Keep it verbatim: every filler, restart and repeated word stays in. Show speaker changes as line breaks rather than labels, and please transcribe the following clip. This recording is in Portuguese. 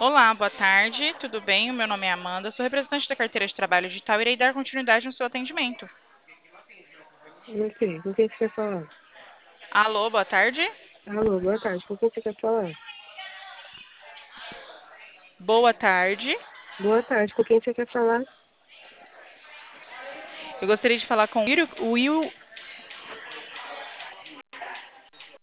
Olá, boa tarde, tudo bem? O meu nome é Amanda, sou representante da carteira de trabalho digital e irei dar continuidade no seu atendimento.
Ok, com quem você quer falar?
Alô, boa tarde?
Alô, boa tarde, com quem você quer falar?
Boa tarde.
Boa tarde, com quem você quer falar?
Eu gostaria de falar com o Will,